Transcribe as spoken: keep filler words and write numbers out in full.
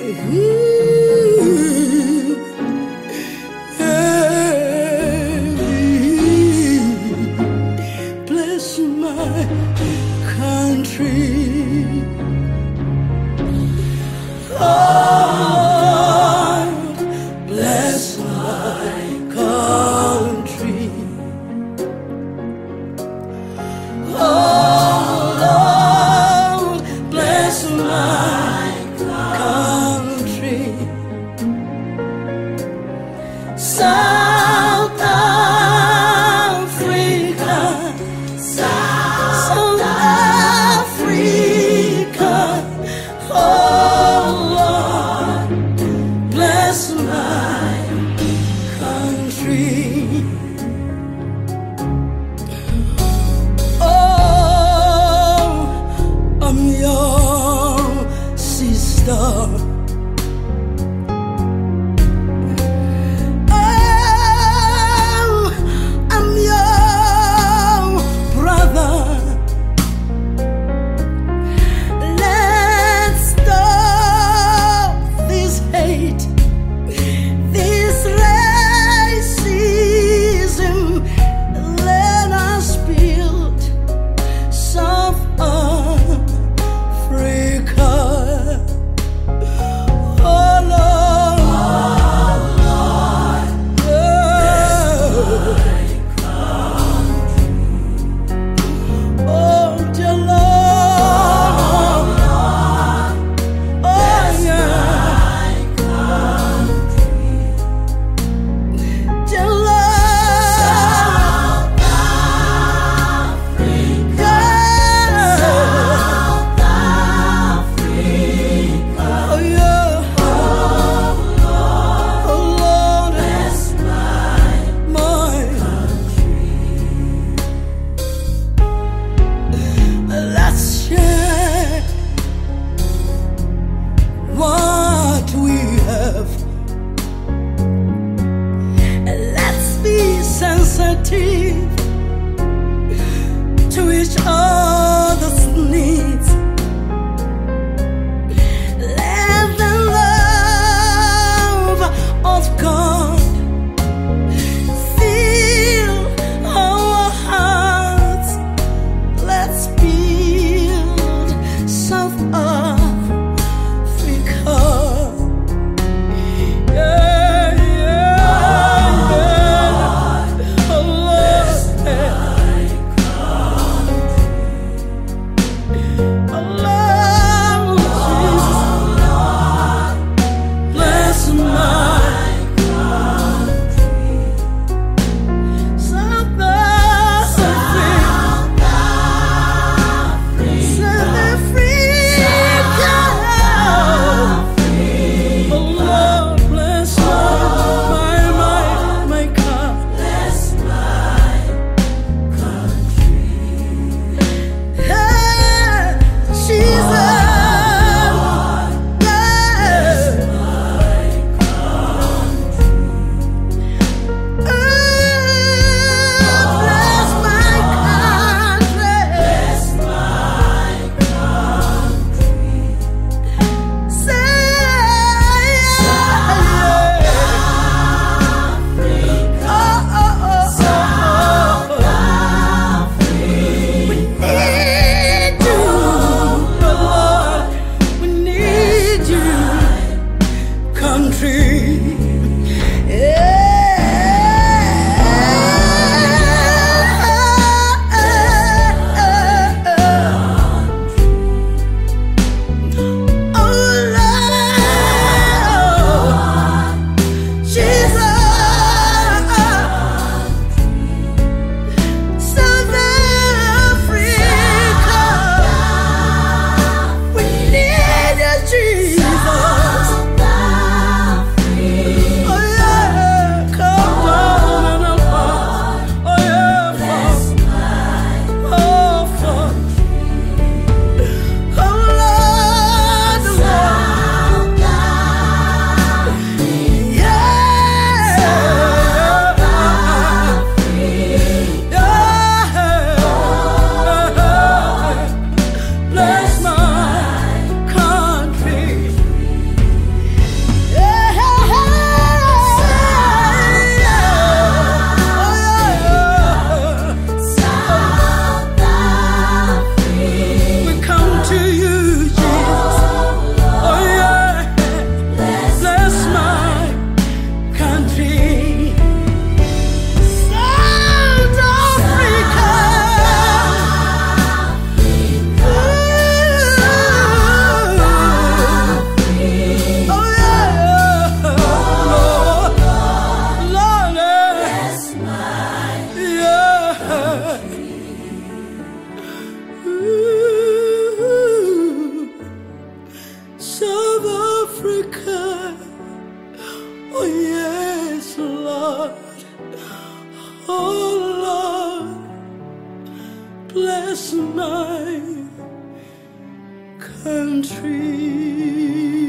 Bless my country. Lord, bless my country. Oh Lord, bless my country. South Africa, South Africa. Oh Lord, bless my country. Oh, I'm your sister. Oh, I'm your brother. Let's stop this hate, this racism. Let us build South Africa. Oh Lord, oh dear Lord, oh yeah, dear Lord, oh yeah, oh Lord, bless my let's share what we have. Let's be sensitive to each other's needs. Let the love of God fill our hearts. Let's build South Africa. Yeah, yeah, yeah. Oh Lord, my country.